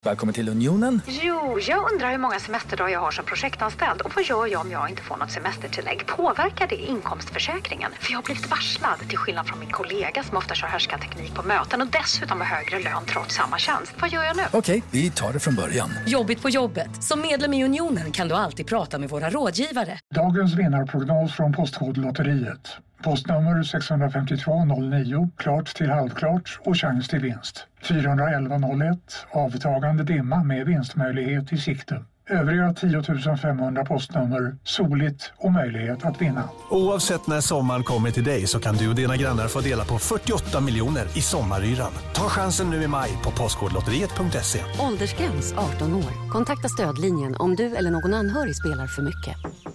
Välkommen till Unionen. Jo, jag undrar hur många semesterdagar jag har som projektanställd. Och vad gör jag om jag inte får något semestertillägg? Påverkar det inkomstförsäkringen? För jag har blivit varslad, till skillnad från min kollega som ofta kör härskarteknik på möten och dessutom har högre lön trots samma tjänst. Vad gör jag nu? Okej, vi tar det från början. Jobbigt på jobbet. Som medlem i Unionen kan du alltid prata med våra rådgivare. Dagens vinnarprognos från Postkodlotteriet. Postnummer 65209, klart till halvklart och chans till vinst. 41101, avtagande dimma med vinstmöjlighet i sikte. Övriga 10 500 postnummer, soligt och möjlighet att vinna. Oavsett när sommaren kommer till dig så kan du och dina grannar få dela på 48 miljoner i sommaryran. Ta chansen nu i maj på postkodlotteriet.se. Åldersgräns 18 år. Kontakta stödlinjen om du eller någon anhörig spelar för mycket.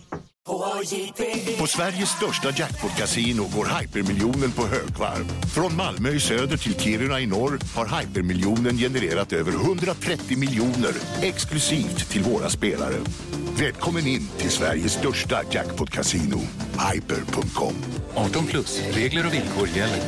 På Sveriges största jackpot-casino går hypermiljonen på högvarv. Från Malmö i söder till Kiruna i norr har hypermiljonen genererat över 130 miljoner exklusivt till våra spelare. Välkommen in till Sveriges största jackpot-casino, hyper.com. 18+, regler och villkor gäller.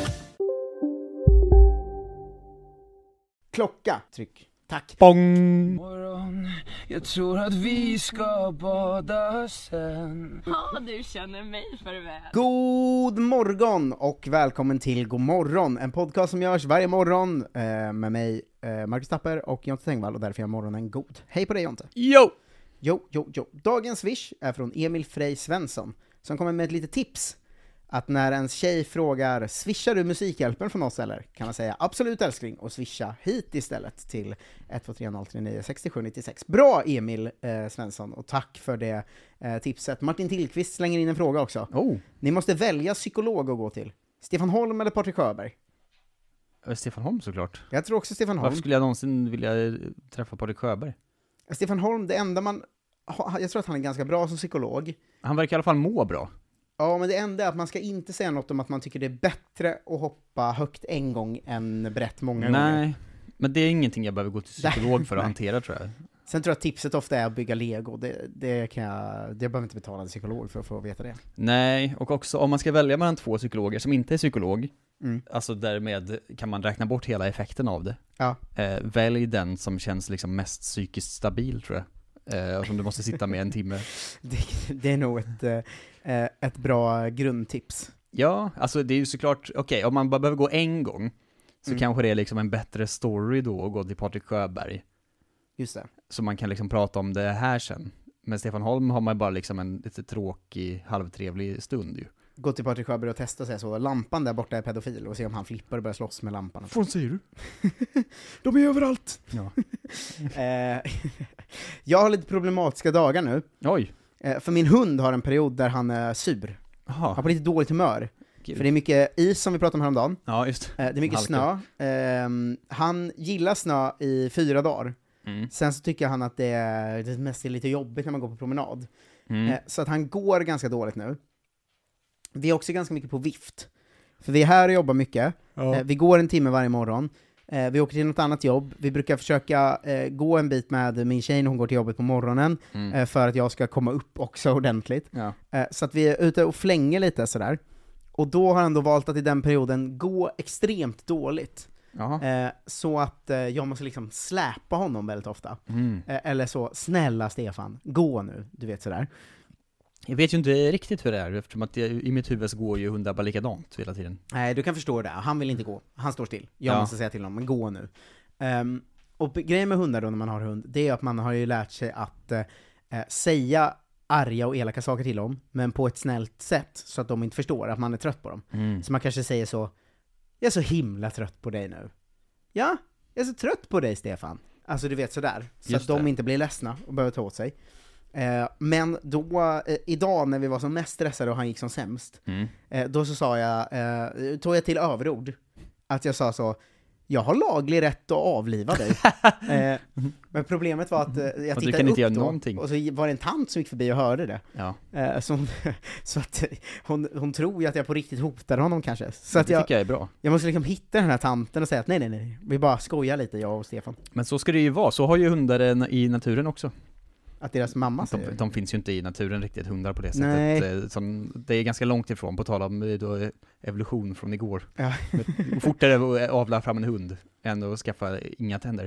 Klocka, tryck. Tack. Bong! Morgon, jag tror att vi ska bada sen. Ja, du känner mig för väl. God morgon och välkommen till God morgon, en podcast som görs varje morgon med mig, Marcus Tapper och Jonte Tengvall, och därför är morgonen god. Hej på dig, Jonte. Jo! Jo. Dagens swish är från Emil Frey Svensson, som kommer med ett litet tips. Att när ens tjej frågar, swishar du Musikhjälpen från oss eller? Kan man säga absolut älskling och swisha hit istället till 123039 6796. Bra Emil Svensson, och tack för det tipset. Martin Tillqvist slänger in en fråga också. Ni måste välja psykolog att gå till. Stefan Holm eller Patrik Sjöberg? Stefan Holm såklart. Jag tror också Stefan Holm. Varför skulle jag någonsin vilja träffa Patrik Sjöberg? Stefan Holm, det enda jag tror att han är ganska bra som psykolog. Han verkar i alla fall må bra. Ja, men det enda är att man ska inte säga något om att man tycker det är bättre att hoppa högt en gång än brett många gånger. Nej, men det är ingenting jag behöver gå till psykolog för att hantera, tror jag. Sen tror jag att tipset ofta är att bygga Lego. Det behöver inte betala en psykolog för att få veta det. Nej, och också om man ska välja mellan två psykologer som inte är psykolog, alltså därmed kan man räkna bort hela effekten av det. Ja. Välj den som känns liksom mest psykiskt stabil, tror jag. Och som du måste sitta med en timme. Det är nog ett bra grundtips. Ja, alltså det är ju såklart, okej, om man bara behöver gå en gång så kanske det är liksom en bättre story då att gå till Patrik Sjöberg. Just det. Så man kan liksom prata om det här sen. Men Stefan Holm har man bara liksom en lite tråkig, halvtrevlig stund ju. Gå till Patrik Sjöberg och testa sig så. Lampan där borta är pedofil och se om han flippar och börjar slåss med lampan. Vad säger du? De är överallt. Ja. Jag har lite problematiska dagar nu. Oj. För min hund har en period där han är sur. Han har på lite dåligt humör. Gud. För det är mycket is som vi pratade om häromdagen. Ja, just. Det är mycket snö. Han gillar snö i 4 dagar. Sen så tycker han att det mest är lite jobbigt när man går på promenad. Så att han går ganska dåligt nu. Vi är också ganska mycket på vift. För vi är här och jobbar mycket. Ja. Vi går en timme varje morgon. Vi åker till något annat jobb. Vi brukar försöka gå en bit med min tjej när hon går till jobbet på morgonen. För att jag ska komma upp också ordentligt. Ja. Så att vi är ute och flänger lite sådär. Och då har han då valt att i den perioden gå extremt dåligt. Så att jag måste liksom släpa honom väldigt ofta. Eller så, snälla Stefan, gå nu. Du vet sådär. Jag vet ju inte riktigt hur det är, eftersom att i mitt huvud så går ju hundar bara likadant hela tiden. Nej, du kan förstå det. Han vill inte gå. Han står still. Jag måste säga till honom, men gå nu. Och grejen med hundar då, när man har hund, det är att man har ju lärt sig att säga arga och elaka saker till dem, men på ett snällt sätt, så att de inte förstår att man är trött på dem. Så man kanske säger så: jag är så himla trött på dig nu. Ja, jag är så trött på dig, Stefan. Alltså du vet sådär. Så att de inte blir ledsna och behöver ta åt sig. Men då, idag när vi var som mest stressade och han gick som sämst, då så sa jag, tog jag till överord. Att jag sa så: jag har laglig rätt att avliva dig. Men problemet var att jag tittade upp då, någonting. Och så var det en tant som gick förbi och hörde det. Ja. Så att hon tror ju att jag på riktigt hotade honom kanske. Så det att jag tycker jag är bra. Jag måste liksom hitta den här tanten och säga att nej, vi bara skojar lite, jag och Stefan. Men så ska det ju vara, så har ju hundar i naturen också. Att deras mamma säger. De finns ju inte i naturen riktigt, hundar på det sättet. Det är ganska långt ifrån, på tal om då evolution från igår. Ja. Fortare att avla fram en hund än att skaffa inga tänder.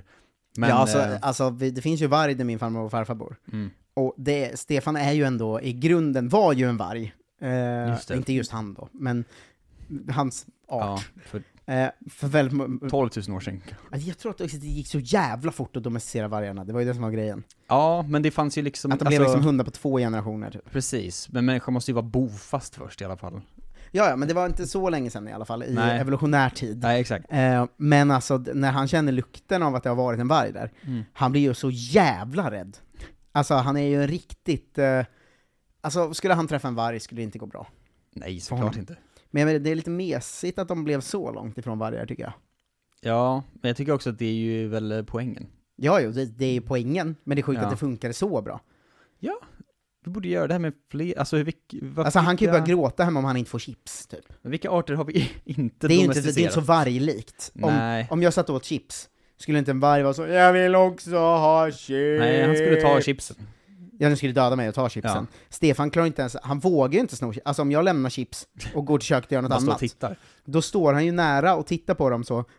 Men, ja, alltså det finns ju varg där min farmor och farfar bor. Och Stefan är ju ändå, i grunden var ju en varg. Inte just han då, men hans art. Ja, för väldigt 12 000 år sedan. Jag tror att det gick så jävla fort att domesticera vargarna. Det var ju det som var grejen. Ja, men det fanns ju liksom... Att de blev liksom hundar på 2 generationer typ. Precis, men människan måste ju vara bofast först i alla fall. Ja, men det var inte så länge sedan i alla fall, i evolutionär tid. Nej, exakt. Men alltså, när han känner lukten av att det har varit en varg där, han blir ju så jävla rädd. Alltså, han är ju en riktigt... alltså, skulle han träffa en varg skulle det inte gå bra. Nej, såklart inte. Men det är lite mesigt att de blev så långt ifrån vargar, tycker jag. Ja, men jag tycker också att det är ju väl poängen. Ja, det är ju poängen, men det är sjukt att det funkar så bra. Ja, vi borde göra det här med fler... Alltså, han kan ju börja gråta hemma om han inte får chips, typ. Men vilka arter har vi inte det är domesticerat? Det är inte så varglikt. Om jag satt åt chips, skulle inte en varg vara så, jag vill också ha chips. Nej, han skulle ta chipsen. Ja, den skulle döda mig och ta chipsen. Ja. Stefan klarar inte ens, han vågar ju inte sno chips. Alltså om jag lämnar chips och går till köket och gör något annat, tittar. Då står han ju nära och tittar på dem så.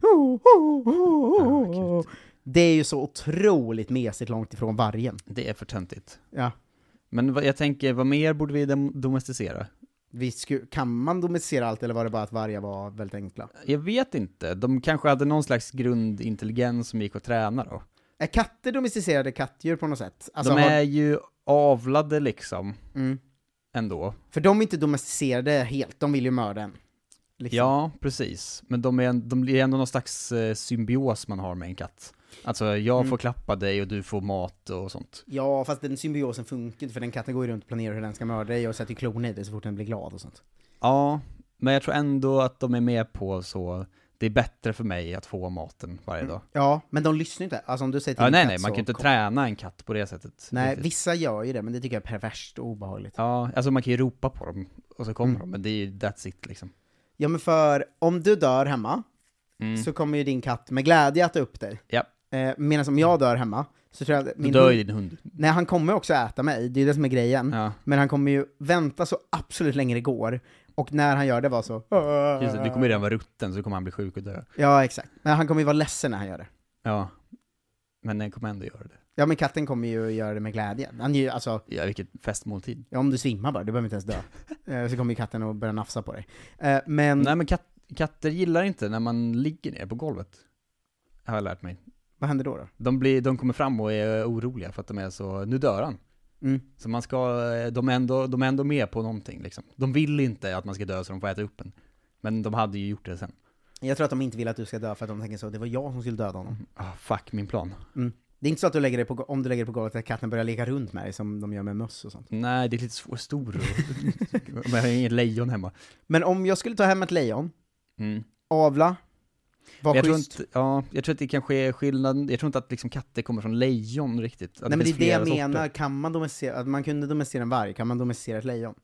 Det är ju så otroligt mesigt långt ifrån vargen. Det är för töntigt. Ja. Men jag tänker, vad mer borde vi domesticera? Kan man domesticera allt, eller var det bara att vargar var väldigt enkla? Jag vet inte. De kanske hade någon slags grundintelligens som gick att träna då. Är katter domesticerade kattdjur på något sätt? Alltså, de är ju avlade liksom. Ändå. För de är inte domesticerade helt, de vill ju mörda en. Liksom. Ja, precis. Men de är ändå någon slags symbios man har med en katt. Alltså, jag får klappa dig och du får mat och sånt. Ja, fast den symbiosen funkar inte, för den katten går ju runt och planerar hur den ska mörda dig och sätter klon i dig så fort den blir glad och sånt. Ja, men jag tror ändå att de är med på så... Det är bättre för mig att få maten varje dag. Ja, men de lyssnar inte. Alltså om du säger till nej, man kan ju inte träna en katt på det sättet. Nej, riktigt. Vissa gör ju det, men det tycker jag är perverst och obehagligt. Ja, alltså man kan ju ropa på dem och så kommer de, men det är ju that's it liksom. Ja, men för om du dör hemma så kommer ju din katt med glädje äta upp dig. Ja. Medan om jag dör hemma så tror jag att min dör ju din hund. Nej, han kommer också äta mig, det är det som är grejen. Ja. Men han kommer ju vänta så absolut länge det går. Och när han gör det var så... Just det, du kommer ju redan vara rutten, så kommer han bli sjuk och dö. Ja, exakt. Men han kommer ju vara ledsen när han gör det. Ja, men den kommer ändå göra det. Ja, men katten kommer ju göra det med glädje. Han ju, alltså... Ja, vilket festmåltid. Ja, om du svimmar bara, du behöver inte ens dö. Så kommer ju katten att börja nafsa på dig. Men... Nej, men katter gillar inte när man ligger ner på golvet. Har jag lärt mig. Vad händer då? De kommer fram och är oroliga för att de är så... Nu dör han. Så man ska, de är ändå med på någonting liksom. De vill inte att man ska dö så de får äta upp en. Men de hade ju gjort det sen. Jag tror att de inte vill att du ska dö för att de tänker så, det var jag som skulle döda honom. Fuck min plan. Det är inte så att om du lägger dig på golvet att katten börjar leka runt med dig som de gör med möss och sånt. Nej, det är lite stor och jag har inget lejon hemma. Men om jag skulle ta hem ett lejon, avla, jag tror att det kanske är skillnad. Jag tror inte att liksom katter kommer från lejon riktigt. Nej, men det är det jag menar. Kan man domesticera, att man kunde domesticera en varg, kan man domesticera ett lejon?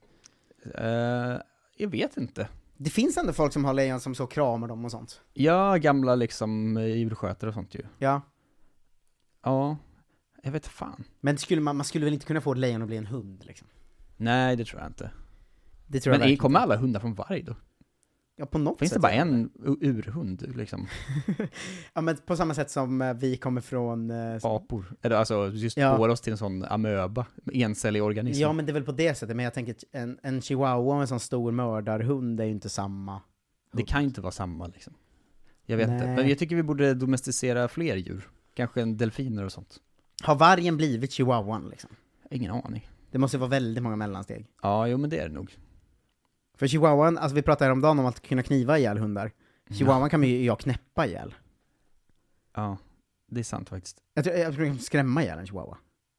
Jag vet inte. Det finns ändå folk som har lejon som så kramar dem och sånt. Ja, gamla liksom djurskötare och sånt ju. Ja. Ja, jag vet fan. Men man skulle väl inte kunna få ett lejon att bli en hund liksom? Nej, det tror jag inte. Det tror men kommer alla hundar från varg då? Ja, på något finns sätt. Det bara en urhund liksom? Ja, men på samma sätt som vi kommer från... apor. Eller alltså, just spår oss till en sån amöba, encellig organism. Ja, men det är väl på det sättet. Men jag tänker en chihuahua och en sån stor mördarhund är ju inte samma hund. Det kan ju inte vara samma liksom. Jag vet inte. Men jag tycker vi borde domesticera fler djur. Kanske en delfiner och sånt. Har vargen blivit chihuahuan liksom? Ingen aning. Det måste vara väldigt många mellansteg. Ja, jo men det är det nog. För chihuahuan, alltså vi pratade häromdagen om att kunna kniva ihjäl hundar. Chihuahuan kan ju jag knäppa ihjäl. Ja, det är sant faktiskt. Jag tror jag kan skrämma ihjäl en chihuahua.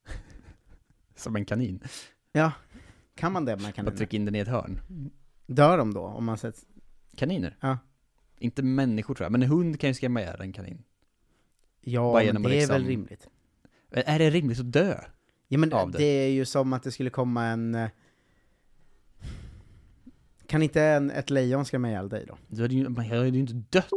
Som en kanin. Ja, kan man det med kaniner? Bara trycka in den i ett hörn. Dör de då, om man sett... Kaniner? Ja. Inte människor tror jag, men en hund kan ju skrämma ihjäl en kanin. Ja, men det är väl rimligt. Är det rimligt att dö? Ja, men det är ju som att det skulle komma en... Kan inte ett lejon skrämma ihjäl dig då? Man hade ju inte dött.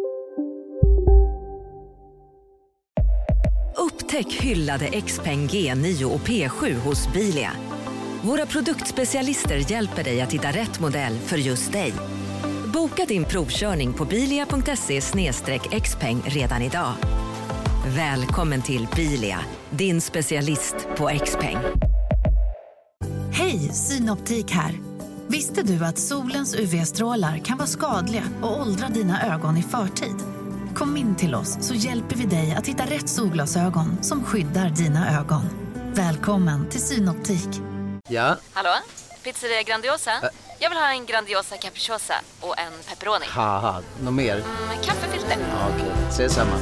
Upptäck hyllade XPeng G9 och P7 hos Bilia. Våra produktspecialister hjälper dig att hitta rätt modell för just dig. Boka din provkörning på bilia.se/xpeng redan idag. Välkommen till Bilia, din specialist på X-peng. Hej, Synoptik här. Visste du att solens UV-strålar kan vara skadliga och åldra dina ögon i förtid? Kom in till oss så hjälper vi dig att hitta rätt solglasögon som skyddar dina ögon. Välkommen till Synoptik. Ja? Hallå? Pizzeria Grandiosa? Jag vill ha en Grandiosa capriciosa och en pepperoni. Haha, något mer? Kaffefilter. Ja, okej, ses samma.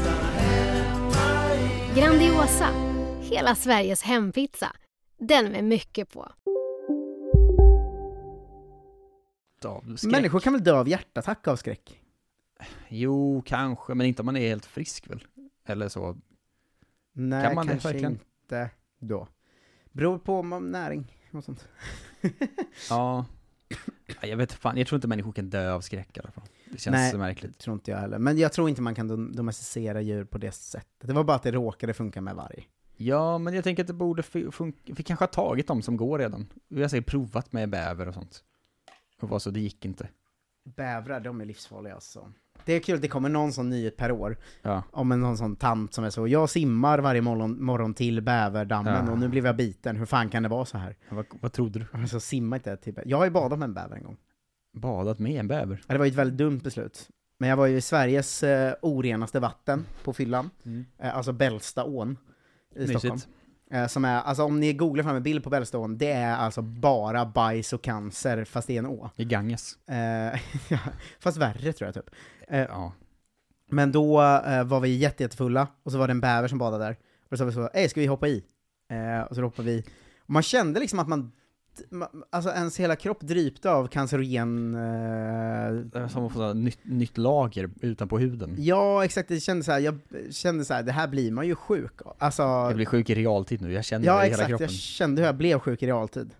Grandiosa, hela Sveriges hempizza. Den med mycket på. Människor kan väl dö av hjärtattack av skräck? Jo, kanske, men inte om man är helt frisk väl? Eller så. Nej, kan man kanske verkligen? inte då. Beror på om näring och sånt. Ja. Jag vet fan, jag tror inte människor kan dö av skräck i alla fall. Det känns så märkligt. Tror inte jag heller. Men jag tror inte man kan domesticera djur på det sättet. Det var bara att det råkade funka med varg. Ja, men jag tänker att det borde funka. Vi kanske har tagit dem som går redan. Vi har säkert provat med bäver och sånt. Och vad så, det gick inte. Bävrar, de är livsfarliga alltså. Det är kul att det kommer någon sån nyhet per år. Ja. Om någon sån tant som är så, jag simmar varje morgon till bäverdammen och nu blev jag biten. Hur fan kan det vara så här? Vad trodde du? Alltså simma inte till bäver. Jag har ju badat med en bäver en gång. Badat med en bäver? Ja, det var ju ett väldigt dumt beslut. Men jag var ju i Sveriges orenaste vatten på fyllan. Alltså Bällstaån i Stockholm. Som är, alltså om ni googlar fram en bild på Bällstaån, det är alltså bara bajs och cancer, fast det är en å. I Ganges. Ja, fast värre tror jag typ. Ja. Men då var vi jättefulla, och så var det en bäver som badade där. Och så sa vi så, ska vi hoppa i? Och så hoppade vi. Och man kände liksom att alltså ens hela kropp drypte av cancerogen... Som att få nytt lager utanpå huden. Ja, exakt. Jag kände så här, det här blir man ju sjuk. Alltså, jag blir sjuk i realtid nu, jag kände det i exakt, hela kroppen. Jag kände hur jag blev sjuk i realtid.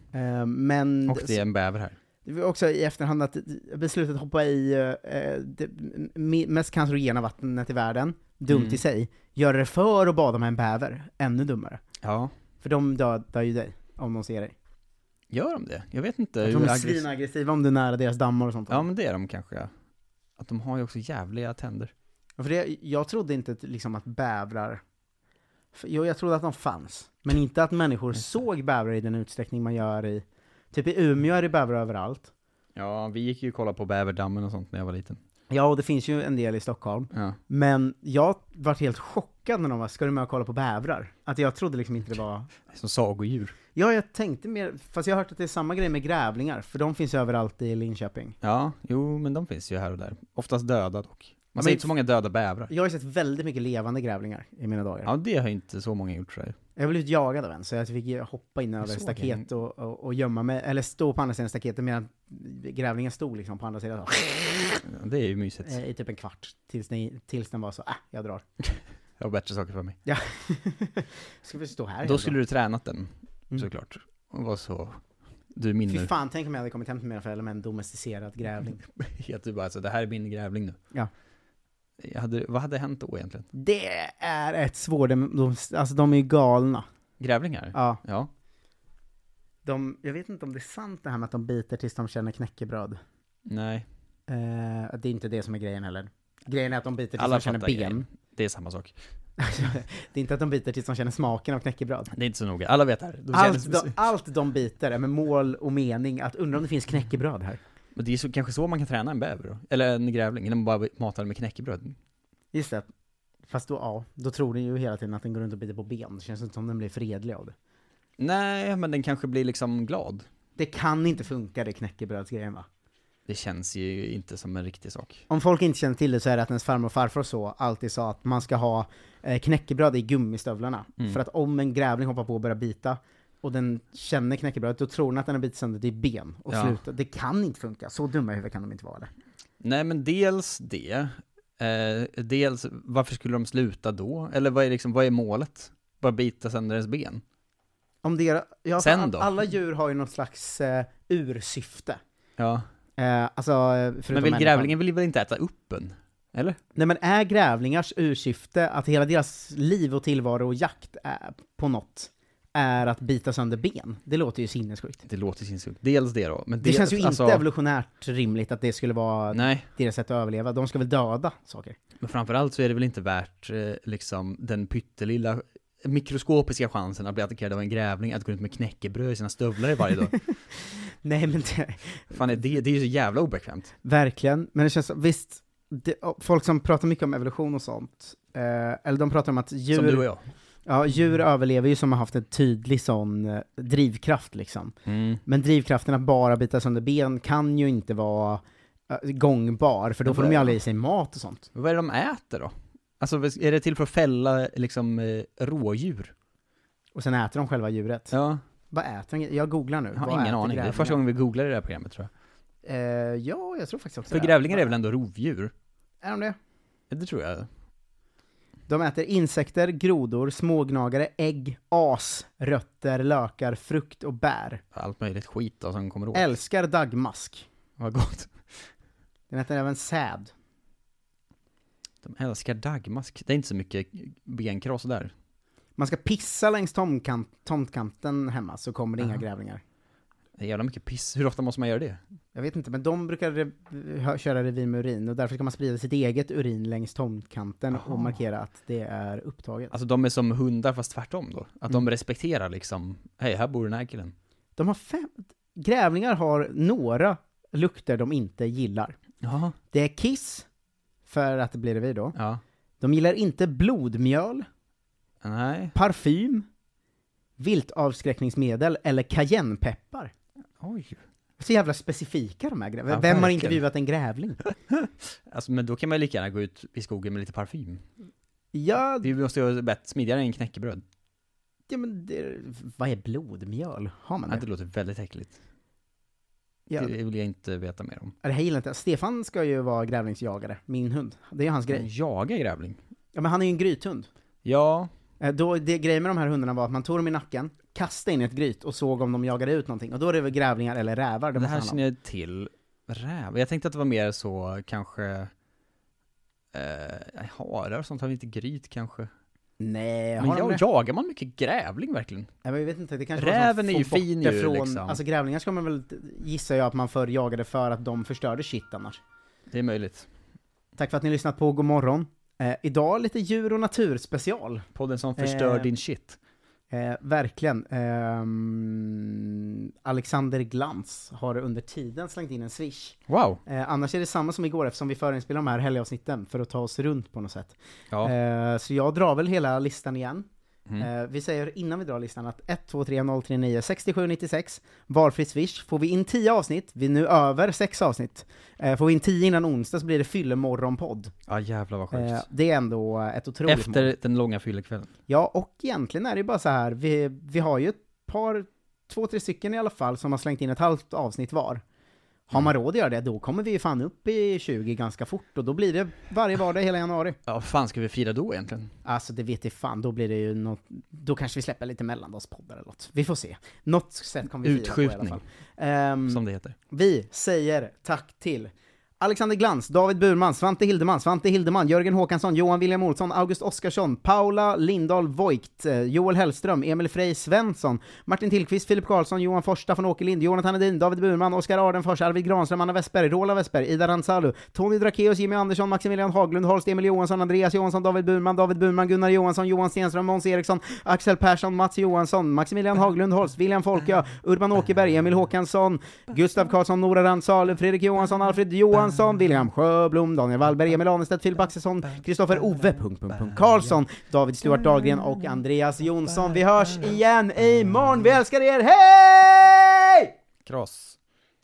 Men... Och det är en bäver här. Det var också i efterhand att beslutet att hoppa i det mest cancerogena vattnet i världen, dumt i sig, gör det för att bada med en bäver ännu dummare. Ja. För de dör ju dig om de ser dig. Gör de det? Jag vet inte. De är svinaggressiva om du är nära deras dammar och sånt. Ja, men det är de kanske, ja. Att de har ju också jävliga tänder. Ja, för jag trodde inte liksom att bävrar... Jag trodde att de fanns. Men inte att människor såg bävrar i den utsträckning man gör i... Typ i Umeå är det bävrar överallt. Ja, vi gick ju och kollade på bäverdammen och sånt när jag var liten. Ja, och det finns ju en del i Stockholm. Ja. Men jag var helt chockad när de var, ska du med och kolla på bävrar? Att jag trodde liksom inte det var... Som sagodjur. Ja, jag tänkte mer, fast jag har hört att det är samma grej med grävlingar, för de finns ju överallt i Linköping. Ja, jo, men de finns ju här och där. Oftast döda dock. Man ser inte så många döda bävrar. Jag har ju sett väldigt mycket levande grävlingar i mina dagar. Ja, det har inte så många gjort, tror jag. Jag blev jagad av en, så jag fick hoppa in över staket och gömma mig, eller stå på andra sidan staketet medan grävlingen stod liksom på andra sidan. Ja, det är ju mysigt. I typ en kvart, tills den var så, jag drar. Jag har bättre saker för mig. Ja. Ska vi stå här? Då skulle du tränat den, såklart. Och var så... Du är min nu. Fy fan, tänk om jag hade kommit hem till mina föräldrar med en domesticerad grävling. Helt du bara, alltså, det här är min grävling nu. Ja. Vad hade hänt då egentligen? Det är ett svårt, alltså de är ju galna. Grävlingar? Ja. Jag vet inte om det är sant det här med att de biter tills de känner knäckebröd. Nej. Det är inte det som är grejen heller. Grejen är att de biter tills de känner ben. Grejen. Det är samma sak. Det är inte att de biter tills de känner smaken av knäckebröd. Det är inte så noga. Alla vet det här. Allt de biter är med mål och mening att undra om det finns knäckebröd här. Men det är kanske så man kan träna en bäver då. Eller en grävling, eller man bara matar den med knäckebröd. Just det. Fast då tror den ju hela tiden att den går runt och biter på ben. Det känns inte som den blir fredlig av det. Nej, men den kanske blir liksom glad. Det kan inte funka, det knäckebrödsgrejen, va? Det känns ju inte som en riktig sak. Om folk inte känner till det så är det att ens farmor och farfar så alltid sa att man ska ha knäckebröd i gummistövlarna. För att om en grävling hoppar på och börjar bita och den känner knäckebrödet, då tror den att den har bitit sönder till ben och slutar. Det kan inte funka. Så dumma i huvudet kan de inte vara det. Nej, men dels det. Dels, varför skulle de sluta då? Eller vad är målet? Bara bita sönder deras ben? Om det, sen då? Alla djur har ju något slags ursyfte. Ja. Men grävlingen vill väl inte äta upp en? Eller? Nej, men är grävlingars ursyfte att hela deras liv och tillvaro och jakt är på något är att bita sönder ben. Det låter ju sinnessjukt. Det låter sinnessjukt. Dels det då. Men det känns ju inte evolutionärt rimligt att det skulle vara deras sätt att överleva. De ska väl döda saker. Men framförallt så är det väl inte värt liksom den pyttelilla mikroskopiska chansen att bli attackerad av en grävling att gå runt med knäckebröd i sina stövlar varje dag. Nej, men det är ju så jävla obekvämt. Verkligen. Men det känns visst folk som pratar mycket om evolution och sånt eller de pratar om att djur som du och jag. Ja, djur överlever ju som har haft en tydlig sån drivkraft liksom. Men drivkraften att bara bita sönder ben kan ju inte vara gångbar, för då får de ju aldrig i sig mat och sånt. Vad är det de äter då? Alltså är det till för att fälla liksom rådjur? Och sen äter de själva djuret? Ja. Vad äter de? Jag googlar nu. Jag har ingen aning. Det är första gången vi googlar i det här programmet, tror jag. Ja, jag tror faktiskt också för grävlingar är väl ändå rovdjur? Är de det? Det tror jag. De äter insekter, grodor, smågnagare, ägg, as, rötter, lökar, frukt och bär. Allt möjligt skit då, som kommer åt. Älskar dagmask. Vad gott. Den äter även säd. De älskar dagmask. Det är inte så mycket benkross där. Man ska pissa längs tomtkanten hemma så kommer det inga grävlingar. Det är jävla mycket piss. Hur ofta måste man göra det? Jag vet inte, men de brukar köra revir med urin och därför ska man sprida sitt eget urin längs tomtkanten och markera att det är upptaget. Alltså de är som hundar fast tvärtom då? Att de respekterar liksom, hej, här bor den här killen. De har grävlingar har några lukter de inte gillar. Jaha. Det är kiss, för att det blir revir då. Ja. De gillar inte blodmjöl. Nej. Parfym, viltavskräckningsmedel eller cayennepeppar. Oj. Så jävla specifika de här grävlingarna. Ja, vem har verkligen intervjuat en grävling? Alltså, men då kan man ju lika gärna gå ut i skogen med lite parfym. Ja. Det måste ju vara smidigare än knäckebröd. Ja, men vad är blodmjöl? Har man det? Ja, det låter väldigt äckligt. Ja. Det vill jag inte veta mer om. Det här gillar inte. Stefan ska ju vara grävlingsjagare, min hund. Det är ju hans grej. Jaga grävling? Ja, men han är ju en grythund. Ja. Det grejen med de här hundarna var att man tog dem i nacken, kastade in i ett gryt och såg om de jagade ut någonting. Och då är det väl grävlingar eller rävar. Det här känner jag till. Räv. Jag tänkte att det var mer så kanske harar och sånt. Har vi inte gryt kanske? Nej, men jagar man mycket grävling verkligen? Jag vet inte, det kanske räven är ju fin ju från, liksom. Alltså grävlingar ska man väl gissa jag att man förr jagade för att de förstörde shit annars. Det är möjligt. Tack för att ni lyssnat på God morgon. Idag lite djur- och naturspecial. Podden som förstör din shit. Verkligen. Alexander Glans har under tiden slängt in en swish. Wow. Annars är det samma som igår eftersom vi förinspelar de här helgavsnitten för att ta oss runt på något sätt. Ja. Så jag drar väl hela listan igen. Vi säger innan vi drar listan att 123 67 96 valfri swish. Får vi in 10 avsnitt, vi är nu över 6 avsnitt. Får vi in 10 innan onsdag så blir det fyllemorgonpodd. Ja, jävlar vad sjukt. Det är ändå ett otroligt efter mål. Den långa fyllekvällen. Ja, och egentligen är det bara så här, vi har ju ett par 2-3 stycken i alla fall som har slängt in ett halvt avsnitt var. Har man råd att göra det, då kommer vi ju fan upp i 20 ganska fort. Och då blir det varje vardag hela januari. Ja, vad fan ska vi fira då egentligen? Alltså det vet jag fan, då blir det ju något. Då kanske vi släpper lite mellandagspoddar eller något. Vi får se. Något sätt kommer vi fira på i alla fall. Som det heter. Vi säger tack till Alexander Glans, David Burman, Svante Hildeman, Jörgen Håkansson, Johan William Olsson, August Oskarsson, Paula Lindahl Voigt, Joel Hellström, Emil Frey Svensson, Martin Tillqvist, Filip Karlsson, Johan Forsta från Åkerlind, Jonathan Edin, David Burman, Oskar Ardenfors, Arvid Granström, Anna Westberg, Rola Westberg, Ida Ransalu, Tony Drakeus, Jimmy Andersson, Maximilian Haglund, Holst, Emil Johansson, Andreas Johansson, David Burman, Gunnar Johansson, Johan Stenström, Måns Eriksson, Axel Persson, Mats Johansson, Maximilian Haglund, Holst, William Folkö, Urban Åkerberg, Emil Håkansson, Gustav Karlsson, Nora Ransalu, Fredrik Johansson, Alfred Johansson, William Sjöblom, Daniel Wallberg, Emil Anestedt, Filip Axelsson, Kristoffer Ove, Karlsson, David Stuart Dahlgren och Andreas Jonsson. Vi hörs igen imorgon. Vi älskar er. Hej! Kross.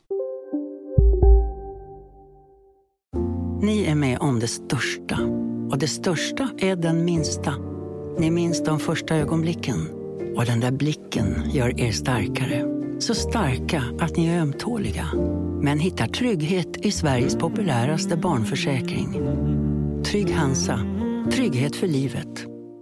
Ni är med om det största. Och det största är den minsta. Ni minns de första ögonblicken. Och den där blicken gör er starkare. Så starka att ni är ömtåliga. Men hittar trygghet i Sveriges populäraste barnförsäkring. Trygg Hansa. Trygghet för livet.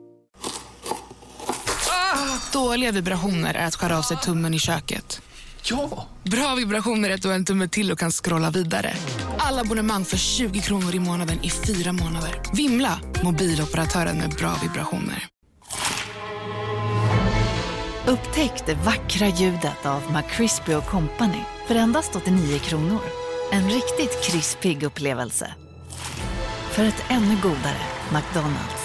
Dåliga vibrationer är att skära av sig tummen i köket. Ja! Bra vibrationer är att du har en tumme till och kan scrolla vidare. Alla abonnemang för 20 kronor i månaden i 4 månader. Vimla! Mobiloperatören med bra vibrationer. Upptäck det vackra ljudet av McCrispy & Company för endast 89 kronor. En riktigt krispig upplevelse. För ett ännu godare McDonald's.